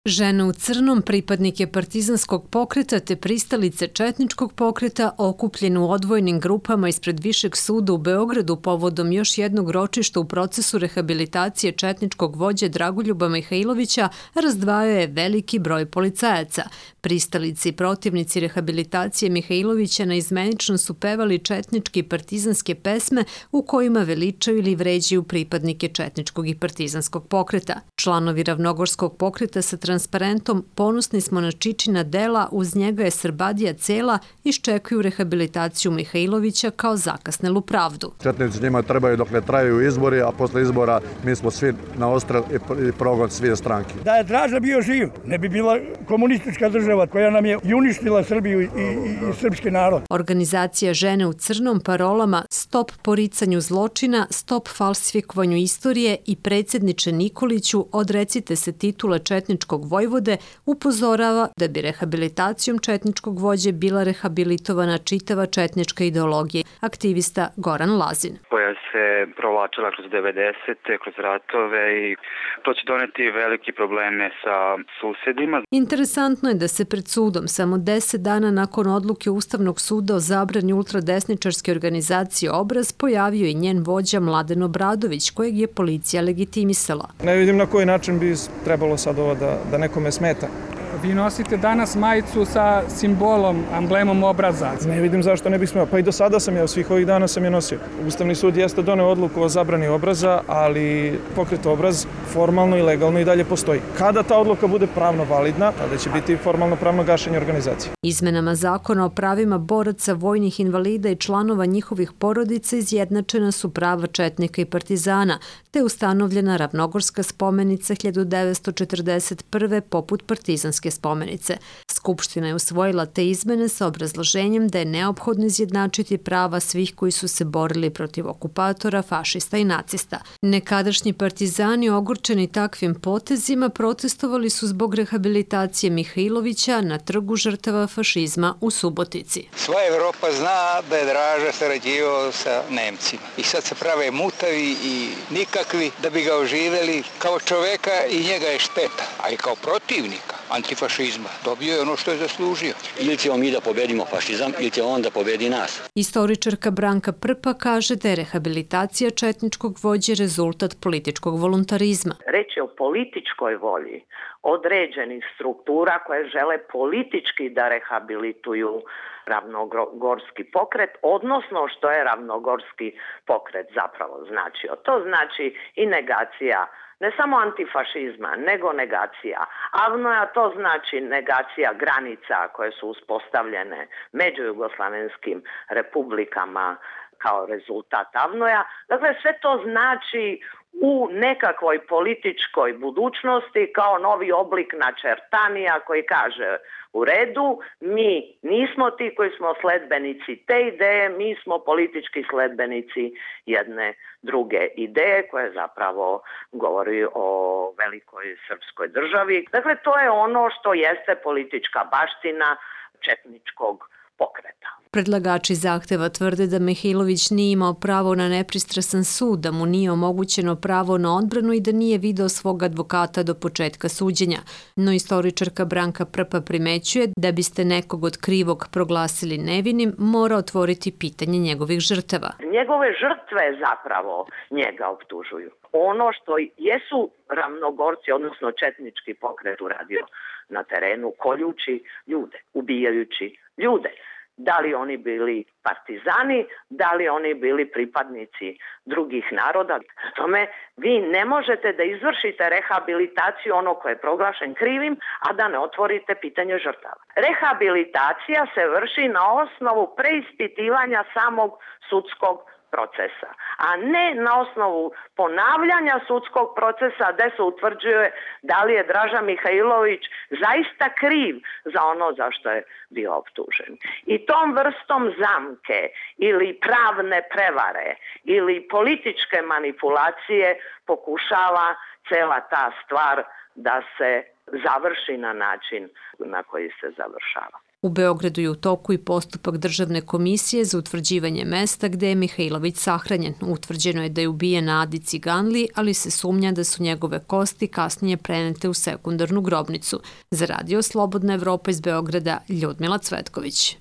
Žena u crnom pripadnik je partizanskog pokreta te pristalice četničkog pokreta okupljene u odvojenim grupama ispred Višeg suda u Beogradu povodom još jednog ročišta u procesu rehabilitacije četničkog vođe Dragoljuba Mihajlovića razdvajao je veliki broj policajaca. Pristalici i protivnici rehabilitacije Mihajlovića naizmenično su pevali četničke i partizanske pesme u kojima veličaju ili vređaju pripadnike četničkog i partizanskog pokreta. Članovi Ravnogorskog pokreta sa transparentom "Ponosni smo na Čičina dela, uz njega je Srbadija cela" iščekuju rehabilitaciju Mihajlovića kao zakasnelu pravdu. Četnici njima trebaju dok ne traju izbori, a posle izbora mi smo svi na odstrel i progon svije stranke. Da je Draža bio živ, ne bi bila komunistička država koja nam je uništila Srbiju i srpski narod. Organizacija Žene u crnom parolama "Stop poricanju zločina, stop falsifikovanju istorije" i "Predsjedniče Nikoliću, odrecite se titule četničkog vojvode" upozorava da bi rehabilitacijom četničkog vođe bila rehabilitovana čitava četnička ideologija. Aktivista Goran Lazin. Koja se provlačila kroz 90. kroz ratove i to će doneti velike probleme sa susedima. Interesantno je da se pred sudom samo 10 dana nakon odluke Ustavnog suda o zabrani ultradesničarske organizacije Obraz pojavio i njen vođa Mladen Obradović, kojeg je policija legitimisala. Ne vidim na koji način bi trebalo sad ovo da nekome smeta. Vi nosite danas majicu sa simbolom, amblemom Obraza. Ne vidim zašto ne bih smeo. Pa i do sada sam svih ovih dana sam je nosio. Ustavni sud jeste doneo odluku o zabrani Obraza, ali pokret Obraz formalno i legalno i dalje postoji. Kada ta odluka bude pravno validna, tada će biti formalno pravno gašenje organizacije. Izmenama zakona o pravima boraca, vojnih invalida i članova njihovih porodica izjednačena su prava četnika i partizana, te ustanovljena Ravnogorska spomenica 1941. poput partizanske spomenice. Skupština je usvojila te izmene sa obrazloženjem da je neophodno izjednačiti prava svih koji su se borili protiv okupatora, fašista i nacista. Nekadašnji partizani ogorčeni takvim potezima protestovali su zbog rehabilitacije Mihajlovića na trgu žrtava fašizma u Subotici. Sva Evropa zna da je Draža sarađivao sa Nemcima i sad se prave mutavi i nikakvi da bi ga oživeli kao čoveka i njega je šteta, a i kao protivnika antifašizma. Dobio je ono što je zaslužio. Ili ćemo mi da pobedimo fašizam, ili će on da pobedi nas. Istoričarka Branka Prpa kaže da je rehabilitacija četničkog vođe rezultat političkog voluntarizma. Reč je o političkoj volji određenih struktura koje žele politički da rehabilituju Ravnogorski pokret, odnosno što je Ravnogorski pokret zapravo značio. To znači i negacija ne samo antifašizma, nego negacija Avnoja, to znači negacija granica koje su uspostavljene među jugoslavenskim republikama kao rezultat Avnoja. Dakle, sve to znači u nekakvoj političkoj budućnosti kao novi oblik načertanija koji kaže: u redu, mi nismo ti koji smo sledbenici te ideje, mi smo politički sledbenici jedne druge ideje koja zapravo govori o velikoj srpskoj državi. Dakle, to je ono što jeste politička baština četničkog pokreta. Predlagači zahteva tvrde da Mihajlović nije imao pravo na nepristrasan sud, da mu nije omogućeno pravo na odbranu i da nije video svog advokata do početka suđenja. No istoričarka Branka Prpa primećuje da biste nekog od krivog proglasili nevinim, mora otvoriti pitanje njegovih žrtava. Njegove žrtve zapravo njega optužuju. Ono što jesu Ravnogorci, odnosno četnički pokret uradio na terenu, koljući ljude, ubijajući ljude. Da li oni bili partizani, da li oni bili pripadnici drugih naroda. Tome vi ne možete da izvršite rehabilitaciju onog koji je proglašen krivim, a da ne otvorite pitanje žrtava. Rehabilitacija se vrši na osnovu preispitivanja samog sudskog procesa, a ne na osnovu ponavljanja sudskog procesa gde se utvrđuje da li je Draža Mihajlović zaista kriv za ono za što je bio optužen. I tom vrstom zamke ili pravne prevare ili političke manipulacije pokušava cela ta stvar da se završi na način na koji se završava. U Beogradu je u toku i postupak Državne komisije za utvrđivanje mesta gde je Mihajlović sahranjen. Utvrđeno je da je ubijen na Adi Ciganli, ali se sumnja da su njegove kosti kasnije prenete u sekundarnu grobnicu. Za Radio Slobodna Evropa iz Beograda, Ljudmila Cvetković.